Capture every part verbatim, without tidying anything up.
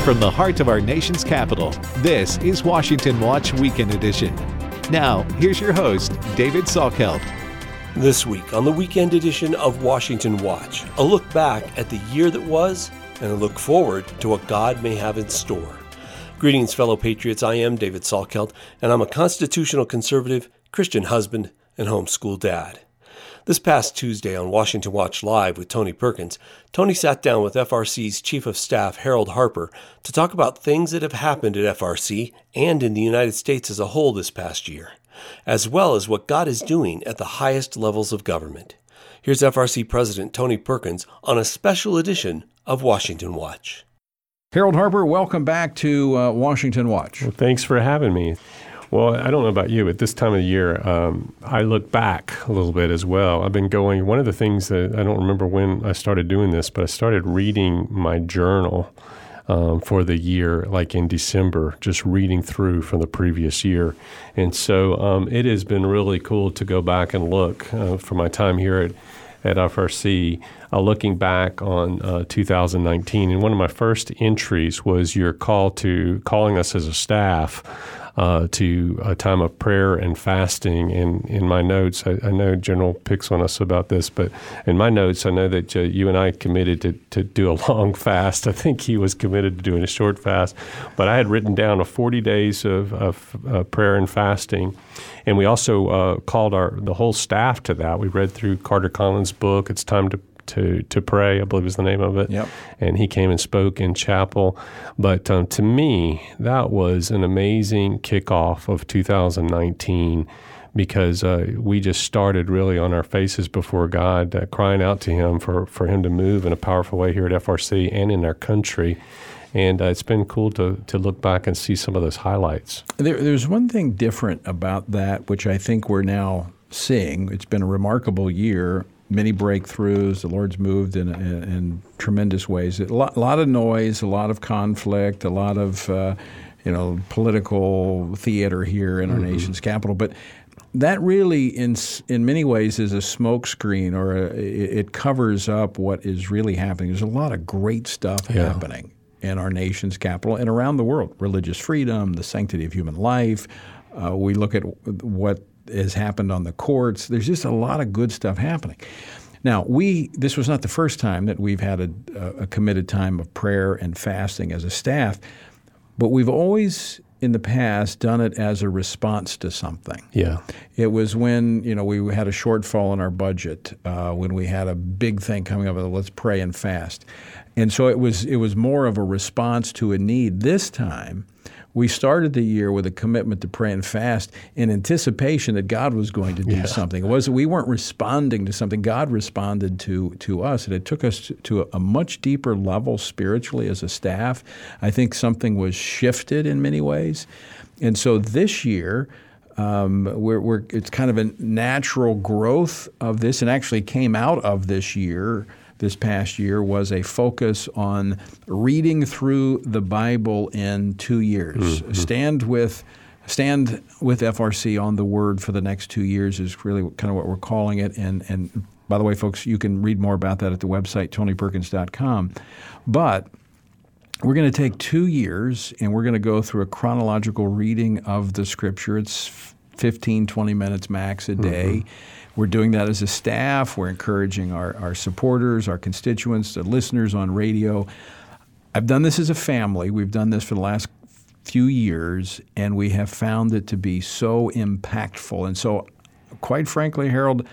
From the heart of our nation's capital, this is Washington Watch Weekend Edition. Now, here's your host, David Salkeld. This week on the Weekend Edition of Washington Watch, a look back at the year that was and a look forward to what God may have in store. Greetings, fellow patriots. I am David Salkeld, and I'm a constitutional conservative, Christian husband, and homeschool dad. This past Tuesday on Washington Watch Live with Tony Perkins, Tony sat down with F R C's Chief of Staff Harold Harper to talk about things that have happened at F R C and in the United States as a whole this past year, as well as what God is doing at the highest levels of government. Here's F R C President Tony Perkins on a special edition of Washington Watch. Harold Harper, welcome back to uh, Washington Watch. Well, thanks for having me. Well, I don't know about you, but this time of the year, um, I look back a little bit as well. I've been going, one of the things that I don't remember when I started doing this, but I started reading my journal um, for the year, like in December, just reading through from the previous year. And so um, it has been really cool to go back and look uh, for my time here at, at F R C, uh, looking back on uh, two thousand nineteen. And one of my first entries was your call to calling us as a staff Uh, to a time of prayer and fasting. And in my notes, I, I know General picks on us about this, but in my notes, I know that uh, you and I committed to, to do a long fast. I think he was committed to doing a short fast, but I had written down a forty days of, of uh, prayer and fasting. And we also uh, called our the whole staff to that. We read through Carter Collins' book, It's Time to To to Pray, I believe is the name of it. Yep. And he came and spoke in chapel. But um, to me, that was an amazing kickoff of two thousand nineteen because uh, we just started really on our faces before God, uh, crying out to Him for, for Him to move in a powerful way here at F R C and in our country. And uh, it's been cool to to look back and see some of those highlights. There, there's one thing different about that, which I think we're now seeing. It's been a remarkable year. Many breakthroughs. The Lord's moved in, in, in tremendous ways. A lot, a lot of noise, a lot of conflict, a lot of uh, you know political theater here in our mm-hmm. nation's capital. But that really, in in many ways, is a smokescreen, or a, it covers up what is really happening. There's a lot of great stuff yeah. happening in our nation's capital and around the world. Religious freedom, the sanctity of human life. Uh, we look at what has happened on the courts. There's just a lot of good stuff happening. Now, we this was not the first time that we've had a, a committed time of prayer and fasting as a staff, but we've always in the past done it as a response to something. Yeah. It was when, you know, we had a shortfall in our budget, uh, when we had a big thing coming up, let's pray and fast. And so it was it was more of a response to a need. This time, we started the year with a commitment to pray and fast in anticipation that God was going to do yeah. something. It wasn't, we weren't responding to something. God responded to to us, and it took us to, to a much deeper level spiritually as a staff. I think something was shifted in many ways. And so this year, um, we're, we're it's kind of a natural growth of this, and actually came out of this year. This past year was a focus on reading through the Bible in two years. Mm-hmm. Stand with stand with F R C on the Word for the next two years is really kind of what we're calling it. And, and by the way, folks, you can read more about that at the website, tony perkins dot com. But we're going to take two years, and we're going to go through a chronological reading of the Scripture. It's fifteen, twenty minutes max a day. Mm-hmm. We're doing that as a staff. We're encouraging our, our supporters, our constituents, the listeners on radio. I've done this as a family. We've done this for the last few years, and we have found it to be so impactful. And so, quite frankly, Harold,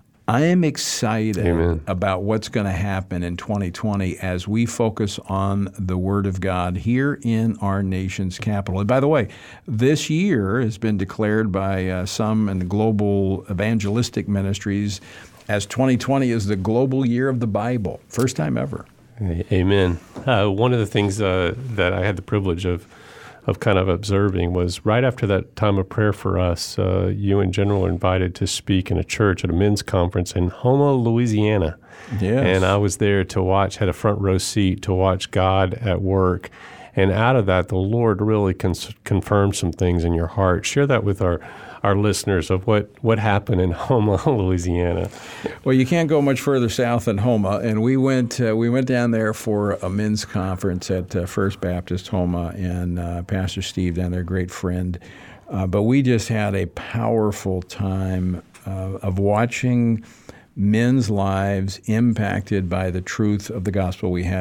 I am excited Amen. about what's going to happen in twenty twenty as we focus on the Word of God here in our nation's capital. And by the way, this year has been declared by uh, some in the global evangelistic ministries as twenty twenty is the global year of the Bible. First time ever. Amen. Uh, one of the things uh, that I had the privilege of of kind of observing was right after that time of prayer for us, uh, you and General were invited to speak in a church at a men's conference in Houma, Louisiana. Yes. And I was there to watch, had a front row seat to watch God at work. And out of that, the Lord really cons- confirmed some things in your heart. Share that with our our listeners of what, what happened in Houma, Louisiana. Well, you can't go much further south than Houma, and we went uh, we went down there for a men's conference at uh, First Baptist Houma, and uh, Pastor Steve down there, great friend. Uh, but we just had a powerful time uh, of watching men's lives impacted by the truth of the gospel. We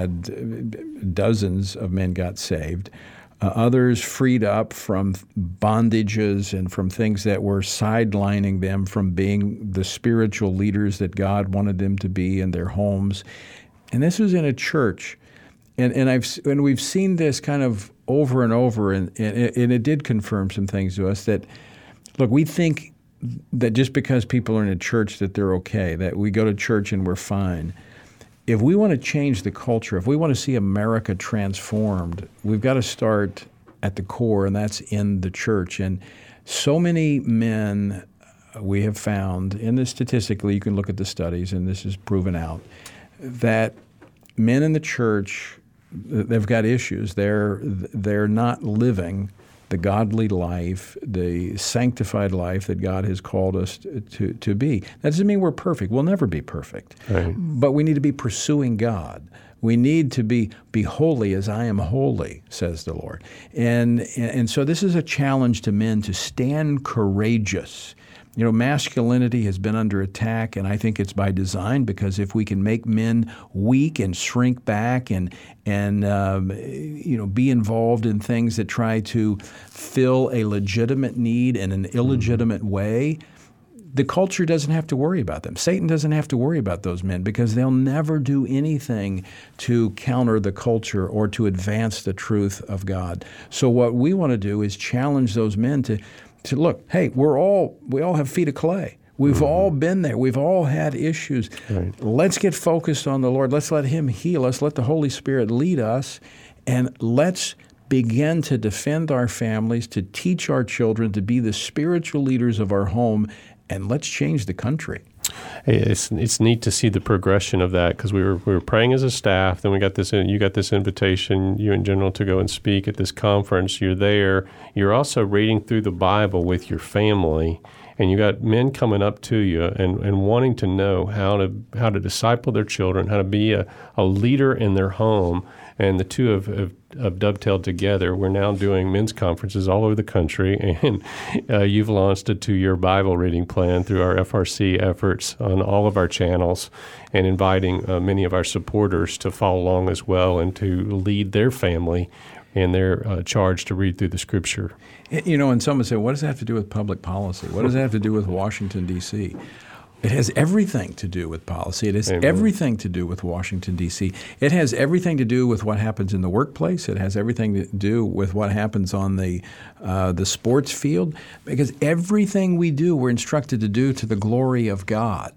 had dozens of men got saved. Uh, others freed up from bondages and from things that were sidelining them from being the spiritual leaders that God wanted them to be in their homes. And this was in a church. And and I've and we've seen this kind of over and over, and, and, it, and it did confirm some things to us that, look, we think that just because people are in a church that they're okay, that we go to church and we're fine. If we want to change the culture, if we want to see America transformed, we've got to start at the core, and that's in the church. And so many men we have found, and this statistically, you can look at the studies, and this is proven out, that men in the church, they've got issues. They're they're not living the godly life, the sanctified life that God has called us to, to be. That doesn't mean we're perfect. We'll never be perfect. Right. But we need to be pursuing God. We need to be be holy as I am holy, says the Lord. And, and so this is a challenge to men to stand courageous. You know, masculinity has been under attack, and I think it's by design, because if we can make men weak and shrink back and and um, you know be involved in things that try to fill a legitimate need in an illegitimate way, the culture doesn't have to worry about them. Satan doesn't have to worry about those men, because they'll never do anything to counter the culture or to advance the truth of God. So what we want to do is challenge those men to to look, hey, we're all we all have feet of clay. We've mm-hmm. all been there. We've all had issues. Right. Let's get focused on the Lord. Let's let Him heal us. Let the Holy Spirit lead us, and let's begin to defend our families, to teach our children to be the spiritual leaders of our home, and let's change the country. Hey, it's it's neat to see the progression of that, because we were we were praying as a staff. Then we got this. You got this invitation, you and General, to go and speak at this conference. You're there. You're also reading through the Bible with your family, and you got men coming up to you and, and wanting to know how to how to disciple their children, how to be a, a leader in their home. And the two have, have, have dovetailed together. We're now doing men's conferences all over the country, and uh, you've launched a two-year Bible reading plan through our F R C efforts on all of our channels, and inviting uh, many of our supporters to follow along as well and to lead their family in their uh, charge to read through the Scripture. You know, and someone said, what does that have to do with public policy? What does that have to do with Washington, D C? It has everything to do with policy. It has Amen. everything to do with Washington, D C. It has everything to do with what happens in the workplace. It has everything to do with what happens on the uh, the sports field, because everything we do, we're instructed to do to the glory of God.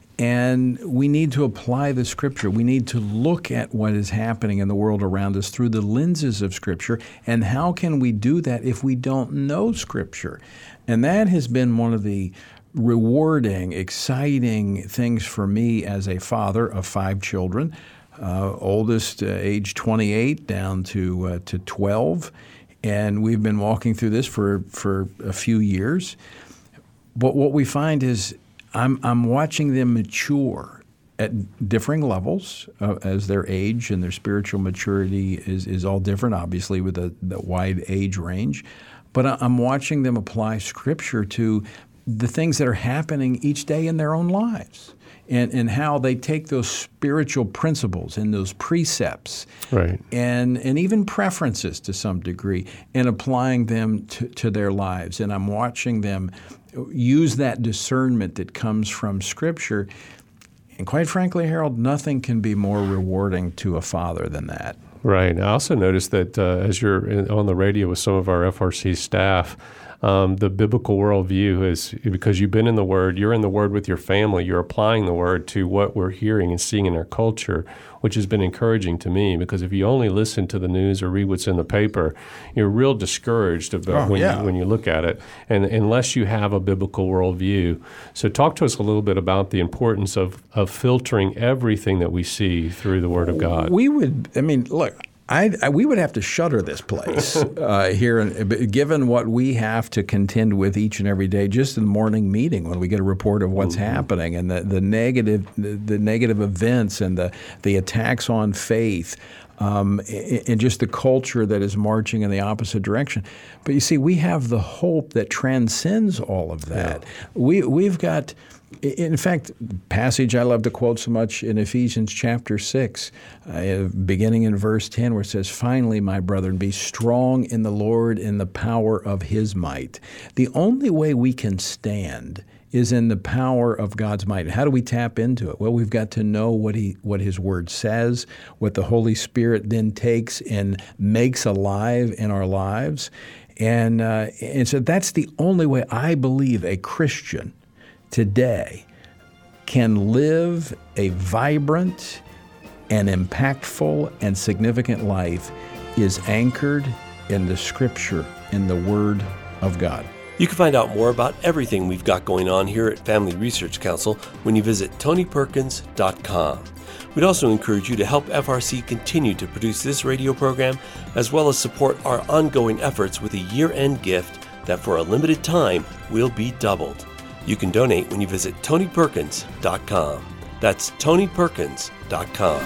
And we need to apply the Scripture. We need to look at what is happening in the world around us through the lenses of Scripture. And how can we do that if we don't know Scripture? And that has been one of the rewarding, exciting things for me as a father of five children, uh, oldest uh, age twenty-eight down to uh, to twelve, and we've been walking through this for for a few years. But what we find is I'm I'm watching them mature at differing levels uh, as their age and their spiritual maturity is is all different, obviously, with a the wide age range. But I'm watching them apply Scripture to the things that are happening each day in their own lives, and, and how they take those spiritual principles and those precepts right. and and even preferences to some degree, and applying them to, to their lives. And I'm watching them use that discernment that comes from Scripture. And quite frankly, Harold, nothing can be more rewarding to a father than that. Right. I also noticed that uh, as you're in, on the radio with some of our F R C staff, Um, the biblical worldview is, because you've been in the Word, you're in the Word with your family, you're applying the Word to what we're hearing and seeing in our culture, which has been encouraging to me, because if you only listen to the news or read what's in the paper, you're real discouraged about oh, when, yeah. you, when you look at it, and unless you have a biblical worldview. So talk to us a little bit about the importance of, of filtering everything that we see through the Word of God. We would, I mean, look, I, I, we would have to shutter this place uh, here, and, given what we have to contend with each and every day, just in the morning meeting when we get a report of what's mm-hmm. happening and the, the negative the, the negative events and the, the attacks on faith. Um, and just the culture that is marching in the opposite direction. But you see, we have the hope that transcends all of that. Yeah. We, we've got, in fact, passage I love to quote so much in Ephesians chapter six, uh, beginning in verse ten, where it says, "Finally, my brethren, be strong in the Lord in the power of His might." The only way we can stand is in the power of God's might. How do we tap into it? Well, we've got to know what he, what His Word says, what the Holy Spirit then takes and makes alive in our lives. And, uh, and so that's the only way I believe a Christian today can live a vibrant and impactful and significant life is anchored in the Scripture, in the Word of God. You can find out more about everything we've got going on here at Family Research Council when you visit tony perkins dot com. We'd also encourage you to help F R C continue to produce this radio program, as well as support our ongoing efforts with a year-end gift that for a limited time will be doubled. You can donate when you visit tony perkins dot com. That's tony perkins dot com.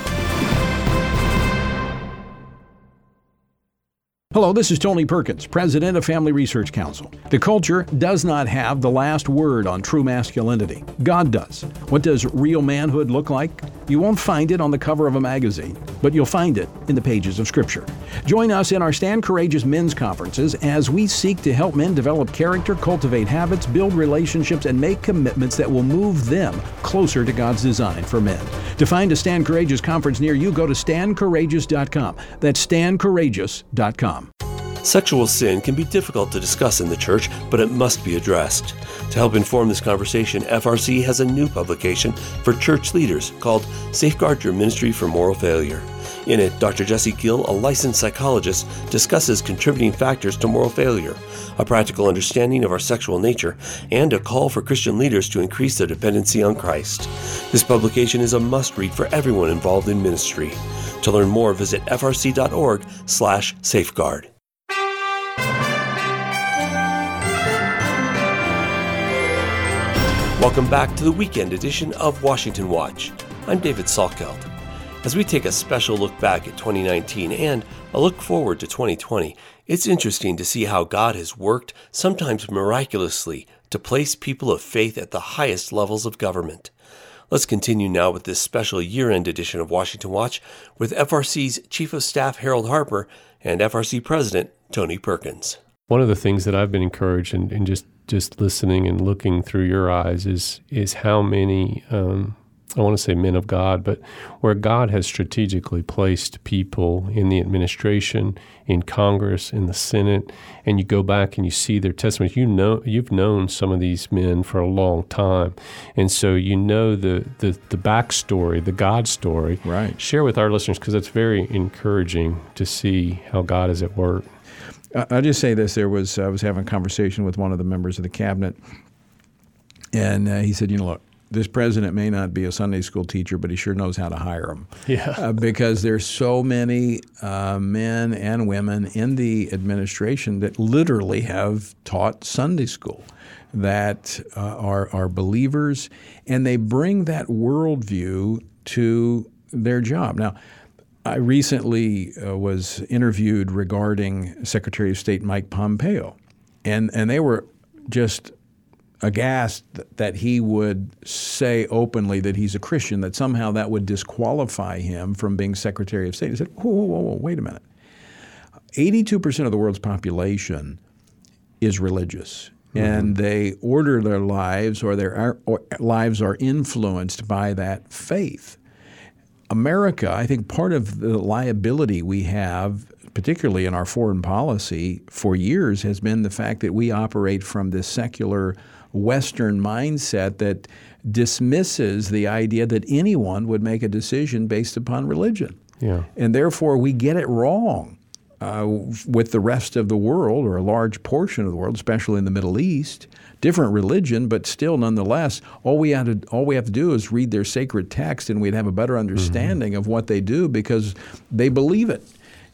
Hello, this is Tony Perkins, president of Family Research Council. The culture does not have the last word on true masculinity. God does. What does real manhood look like? You won't find it on the cover of a magazine, but you'll find it in the pages of Scripture. Join us in our Stand Courageous Men's Conferences as we seek to help men develop character, cultivate habits, build relationships, and make commitments that will move them closer to God's design for men. To find a Stand Courageous conference near you, go to stand courageous dot com. That's stand courageous dot com. Sexual sin can be difficult to discuss in the church, but it must be addressed. To help inform this conversation, F R C has a new publication for church leaders called Safeguard Your Ministry from Moral Failure. In it, Doctor Jesse Gill, a licensed psychologist, discusses contributing factors to moral failure, a practical understanding of our sexual nature, and a call for Christian leaders to increase their dependency on Christ. This publication is a must-read for everyone involved in ministry. To learn more, visit f r c dot org slash safeguard. Welcome back to the weekend edition of Washington Watch. I'm David Salkeld. As we take a special look back at twenty nineteen and a look forward to twenty twenty, it's interesting to see how God has worked, sometimes miraculously, to place people of faith at the highest levels of government. Let's continue now with this special year-end edition of Washington Watch with F R C's Chief of Staff Harold Harper and F R C President Tony Perkins. One of the things that I've been encouraged in, in just, just listening and looking through your eyes is is how many, um, I want to say men of God, but where God has strategically placed people in the administration, in Congress, in the Senate, and you go back and you see their testimonies. You know, you've known some of these men for a long time, and so you know the the, the backstory, the God story. Right. Share with our listeners, because it's very encouraging to see how God is at work. I'll just say this. There was I was having a conversation with one of the members of the cabinet, and uh, he said, you know, look, this president may not be a Sunday school teacher, but he sure knows how to hire them. Yeah. Uh, because there's so many uh, men and women in the administration that literally have taught Sunday school, that uh, are, are believers, and they bring that worldview to their job. Now, I recently uh, was interviewed regarding Secretary of State Mike Pompeo, and, and they were just aghast that he would say openly that he's a Christian, that somehow that would disqualify him from being Secretary of State. He said, whoa, whoa, whoa, wait a minute. eighty-two percent of the world's population is religious, mm-hmm. and they order their lives, or their or lives are influenced by that faith. America, I think part of the liability we have, particularly in our foreign policy for years, has been the fact that we operate from this secular Western mindset that dismisses the idea that anyone would make a decision based upon religion. Yeah. And therefore we get it wrong uh, with the rest of the world, or a large portion of the world, especially in the Middle East. Different religion, but still nonetheless, all we have to, all we have to do is read their sacred text, and we'd have a better understanding mm-hmm. of what they do, because they believe it.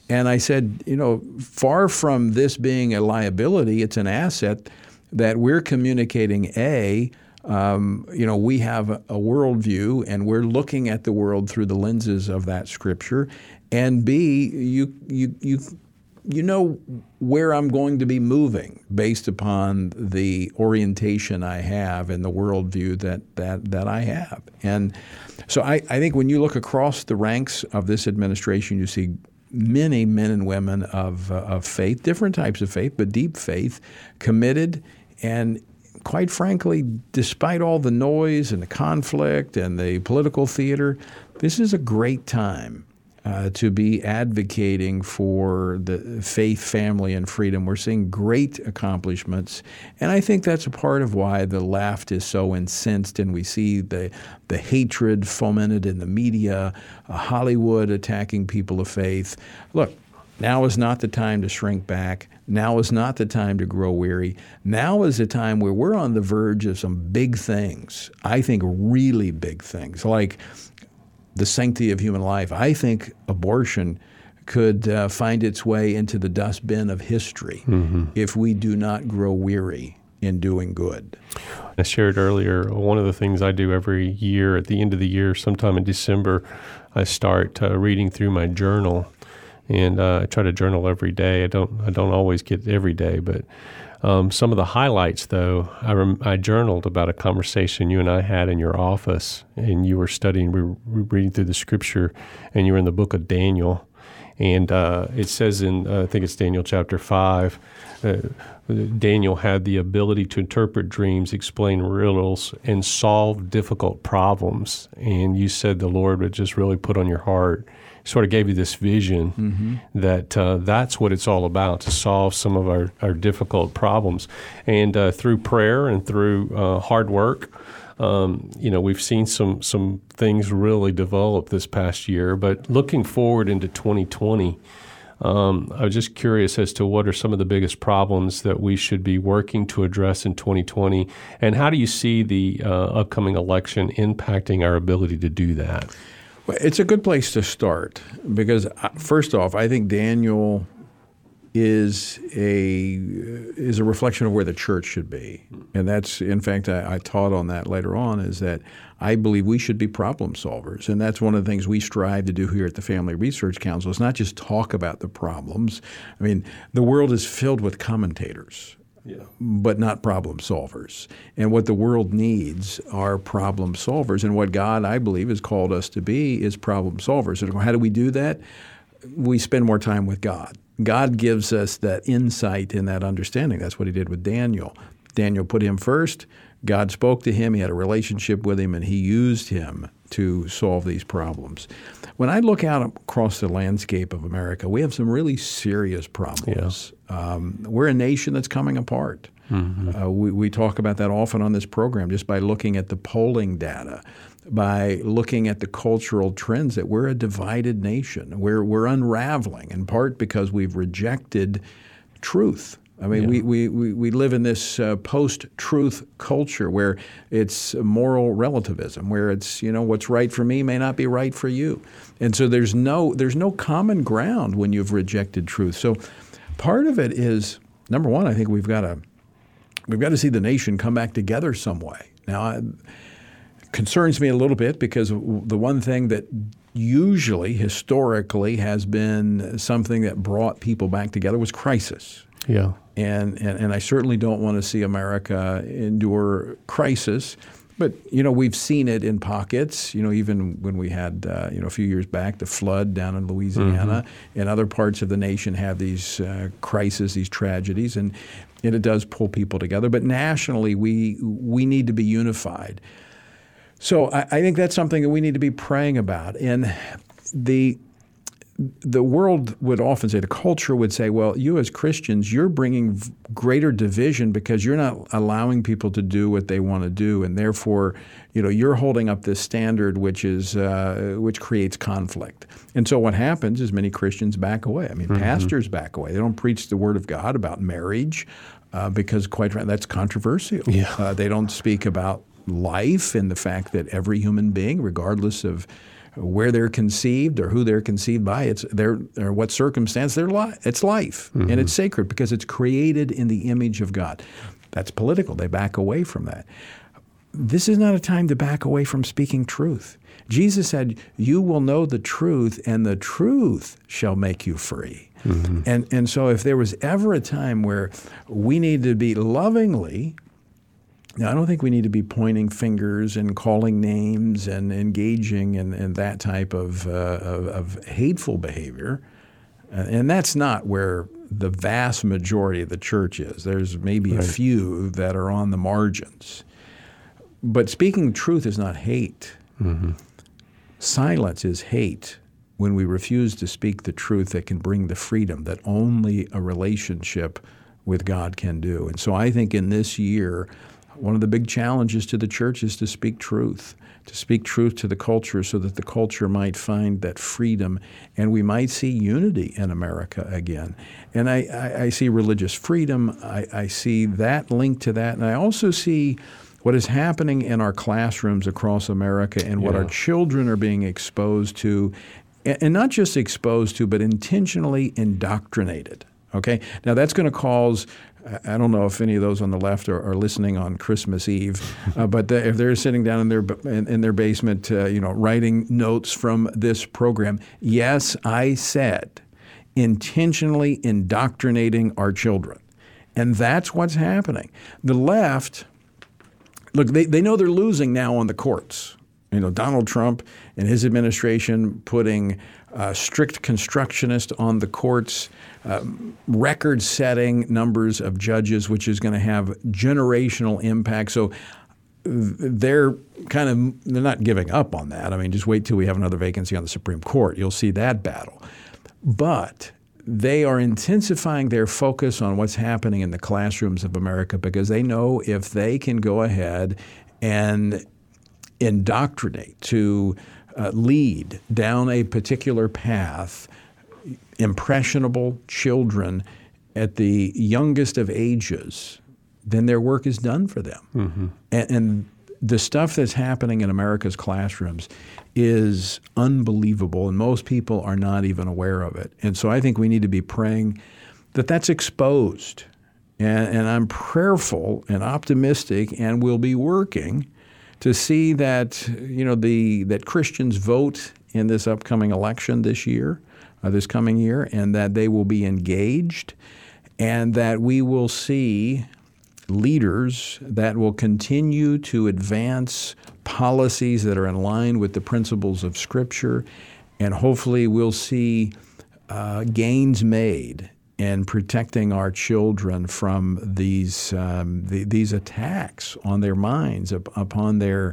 And I said, you know, far from this being a liability, it's an asset that we're communicating, A, um, you know, we have a, a worldview and we're looking at the world through the lenses of that Scripture, and B, you you you you know where I'm going to be moving based upon the orientation I have and the worldview that that that I have. And so I, I think when you look across the ranks of this administration, you see many men and women of, uh, of faith, different types of faith, but deep faith, committed, and quite frankly, despite all the noise and the conflict and the political theater, this is a great time uh, to be advocating for the faith, family, and freedom. We're seeing great accomplishments, and I think that's a part of why the left is so incensed, and we see the the hatred fomented in the media, uh, Hollywood attacking people of faith. Look, now is not the time to shrink back. Now is not the time to grow weary. Now is the time where we're on the verge of some big things, I think really big things, like the sanctity of human life. I think abortion could uh, find its way into the dustbin of history mm-hmm. if we do not grow weary in doing good. I shared earlier, one of the things I do every year at the end of the year, sometime in December, I start uh, reading through my journal. And uh, I try to journal every day. I don't I don't always get every day, but um, some of the highlights, though, I, rem- I journaled about a conversation you and I had in your office, and you were studying, we were reading through the Scripture, and you were in the book of Daniel. And uh, it says in, uh, I think it's Daniel chapter five, uh, Daniel had the ability to interpret dreams, explain riddles, and solve difficult problems. And you said the Lord would just really put on your heart, sort of gave you this vision mm-hmm. that uh, that's what it's all about, to solve some of our, our difficult problems. And uh, through prayer and through uh, hard work, um, you know, we've seen some some things really develop this past year. But looking forward into twenty twenty, um, I was just curious as to what are some of the biggest problems that we should be working to address in twenty twenty, and how do you see the uh, upcoming election impacting our ability to do that? Well, it's a good place to start because, first off, I think Daniel is a is a reflection of where the church should be. And that's, in fact, I, I taught on that later on, is that I believe we should be problem solvers. And that's one of the things we strive to do here at the Family Research Council, is not just talk about the problems. I mean, the world is filled with commentators. Yeah. But not problem solvers. And what the world needs are problem solvers. And what God, I believe, has called us to be is problem solvers. And how do we do that? We spend more time with God. God gives us that insight and that understanding. That's what he did with Daniel. Daniel put him first. God spoke to him. He had a relationship with him, and he used him to solve these problems. When I look out across the landscape of America, we have some really serious problems. Yeah. Um, we're a nation that's coming apart. Mm-hmm. Uh, we, we talk about that often on this program, just by looking at the polling data, by looking at the cultural trends, that we're a divided nation. We're, we're unraveling, in part because we've rejected truth. I mean, yeah. we, we, we, we live in this uh, post-truth culture where it's moral relativism, where it's, you know, what's right for me may not be right for you. And so there's no there's no common ground when you've rejected truth. So part of it is, number one, I think we've got to we've got to see the nation come back together some way. Now, it concerns me a little bit because the one thing that usually, historically, has been something that brought people back together was crisis. Yeah. And, and and I certainly don't want to see America endure crisis. But, you know, we've seen it in pockets, you know, even when we had, uh, you know, a few years back, the flood down in Louisiana mm-hmm. and other parts of the nation have these uh, crises, these tragedies, and, and it does pull people together. But nationally, we we need to be unified. So I, I think that's something that we need to be praying about. And the the world would often say, the culture would say, well, you as Christians, you're bringing greater division because you're not allowing people to do what they want to do, and therefore, you know, you're holding up this standard which is uh, which creates conflict. And so what happens is many Christians back away. I mean, mm-hmm. pastors back away. They don't preach the Word of God about marriage uh, because, quite frankly, that's controversial. Yeah. Uh, they don't speak about life and the fact that every human being, regardless of where they're conceived or who they're conceived by. It's their or what circumstance they're li- it's life, mm-hmm. and it's sacred because it's created in the image of God. That's political. They back away from that. This is not a time to back away from speaking truth. Jesus said, "You will know the truth, and the truth shall make you free." Mm-hmm. And and so if there was ever a time where we need to be lovingly, now I don't think we need to be pointing fingers and calling names and engaging in, in that type of, uh, of, of hateful behavior. Uh, and that's not where the vast majority of the church is. There's maybe right. a few that are on the margins. But speaking truth is not hate. Mm-hmm. Silence is hate when we refuse to speak the truth that can bring the freedom that only a relationship with God can do. And so I think in this year, one of the big challenges to the church is to speak truth, to speak truth to the culture so that the culture might find that freedom and we might see unity in America again. And I, I, I see religious freedom. I, I see that linked to that. And I also see what is happening in our classrooms across America and what yeah. our children are being exposed to, and, and not just exposed to, but intentionally indoctrinated. Okay? Now that's going to cause, I don't know if any of those on the left are, are listening on Christmas Eve, uh, but the, if they're sitting down in their in, in their basement, uh, you know, writing notes from this program, yes, I said intentionally indoctrinating our children. And that's what's happening. The left, look, they, they know they're losing now on the courts. You know, Donald Trump and his administration putting uh, strict constructionist on the courts, uh, record-setting numbers of judges, which is going to have generational impact. So they're kind of they're not giving up on that. I mean, just wait till we have another vacancy on the Supreme Court. You'll see that battle. But they are intensifying their focus on what's happening in the classrooms of America because they know if they can go ahead and indoctrinate, to uh, lead down a particular path, impressionable children at the youngest of ages, then their work is done for them. Mm-hmm. And, and the stuff that's happening in America's classrooms is unbelievable, and most people are not even aware of it. And so I think we need to be praying that that's exposed. And, and I'm prayerful and optimistic and will be working to see that, you know, the that Christians vote in this upcoming election this year, uh, this coming year, and that they will be engaged, and that we will see leaders that will continue to advance policies that are in line with the principles of Scripture, and hopefully we'll see uh, gains made in protecting our children from these um, the, these attacks on their minds, up, upon their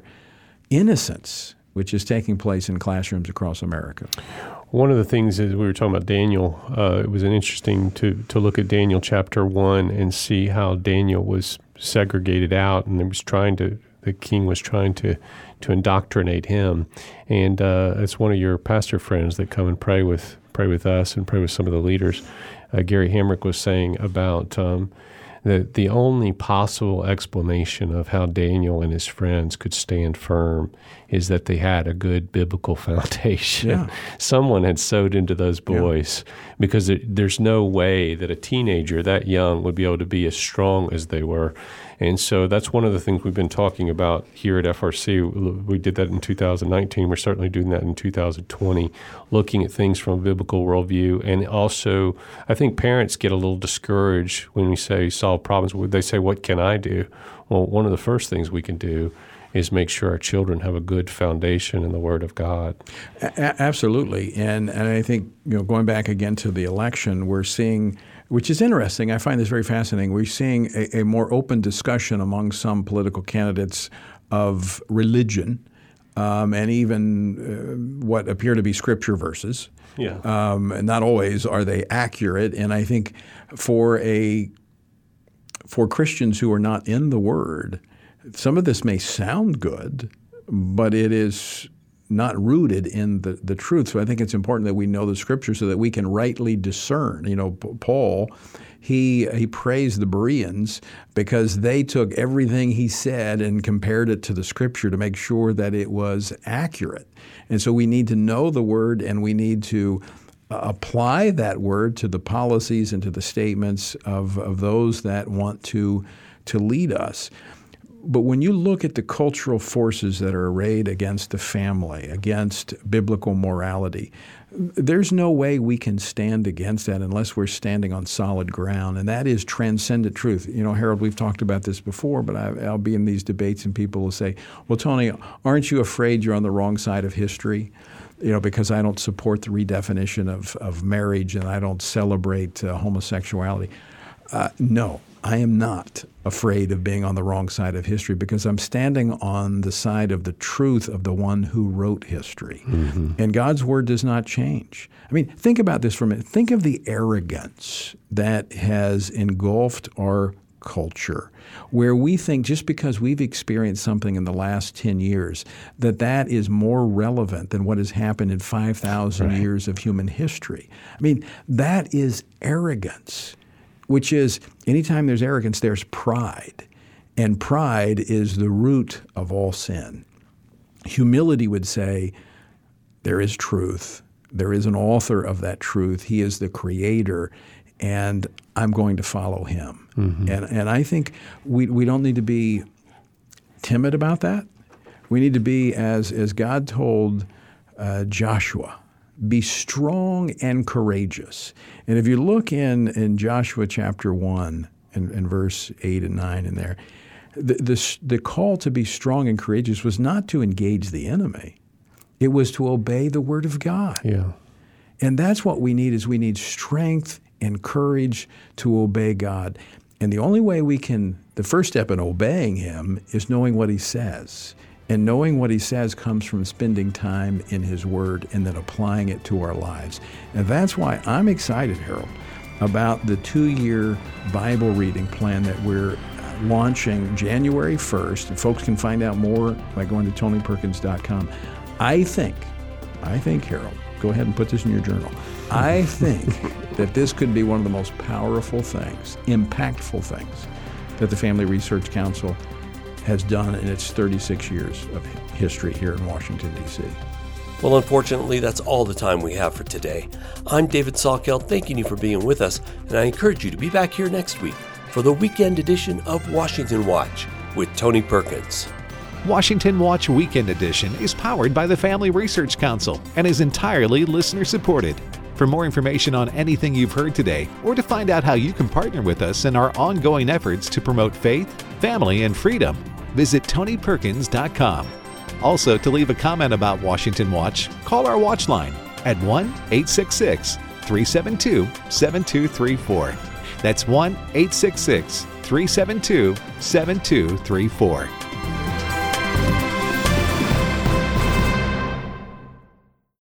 innocence, which is taking place in classrooms across America. One of the things is we were talking about Daniel. Uh, it was an interesting to to look at Daniel chapter one and see how Daniel was segregated out, and it was trying to the king was trying to to indoctrinate him. And uh, it's one of your pastor friends that come and pray with pray with us and pray with some of the leaders. Uh, Gary Hamrick was saying about um, that the only possible explanation of how Daniel and his friends could stand firm is that they had a good biblical foundation. Yeah. Someone had sowed into those boys, yeah. because it, there's no way that a teenager that young would be able to be as strong as they were. And so that's one of the things we've been talking about here at F R C. We did that in two thousand nineteen. We're certainly doing that in two thousand twenty, looking at things from a biblical worldview. And also, I think parents get a little discouraged when we say solve problems. They say, what can I do? Well, one of the first things we can do is make sure our children have a good foundation in the Word of God. A- absolutely. And, and I think, you know, going back again to the election, we're seeing, which is interesting, I find this very fascinating, we're seeing a, a more open discussion among some political candidates of religion, um, and even uh, what appear to be scripture verses. Yeah. Um, and not always are they accurate. And I think for a for Christians who are not in the Word, some of this may sound good, but it is not rooted in the, the truth. So I think it's important that we know the Scripture so that we can rightly discern. You know, Paul, he he praised the Bereans because they took everything he said and compared it to the Scripture to make sure that it was accurate. And so we need to know the Word, and we need to uh, apply that Word to the policies and to the statements of, of those that want to to lead us. But when you look at the cultural forces that are arrayed against the family, against biblical morality, there's no way we can stand against that unless we're standing on solid ground, and that is transcendent truth. You know, Harold, we've talked about this before, but I, I'll be in these debates and people will say, well, Tony, aren't you afraid you're on the wrong side of history? You know, because I don't support the redefinition of, of marriage and I don't celebrate uh, homosexuality. Uh, no. I am not afraid of being on the wrong side of history because I'm standing on the side of the truth of the one who wrote history. Mm-hmm. And God's Word does not change. I mean, think about this for a minute. Think of the arrogance that has engulfed our culture, where we think just because we've experienced something in the last ten years, that that is more relevant than what has happened in five thousand right. years of human history. I mean, that is arrogance. Which is, anytime there's arrogance, there's pride. And pride is the root of all sin. Humility would say, there is truth. There is an author of that truth. He is the creator, and I'm going to follow him. Mm-hmm. And and I think we we don't need to be timid about that. We need to be, as, as God told uh, Joshua, be strong and courageous. And if you look in, in Joshua chapter one and, and verse eight and nine in there, the, the, the call to be strong and courageous was not to engage the enemy. It was to obey the word of God. Yeah. And that's what we need is we need strength and courage to obey God. And the only way we can, the first step in obeying him is knowing what he says. And knowing what he says comes from spending time in his word and then applying it to our lives. And that's why I'm excited, Harold, about the two-year Bible reading plan that we're launching January first. And folks can find out more by going to tony perkins dot com. I think, I think, Harold, go ahead and put this in your journal. I think that this could be one of the most powerful things, impactful things that the Family Research Council has done in its thirty-six years of history here in Washington, D C. Well, unfortunately, that's all the time we have for today. I'm David Salkeld, thanking you for being with us, and I encourage you to be back here next week for the weekend edition of Washington Watch with Tony Perkins. Washington Watch Weekend Edition is powered by the Family Research Council and is entirely listener-supported. For more information on anything you've heard today, or to find out how you can partner with us in our ongoing efforts to promote faith, family, and freedom, visit tony perkins dot com. Also, to leave a comment about Washington Watch, call our watch line at one eight six six, three seven two, seven two three four. That's one eight six six, three seven two, seven two three four.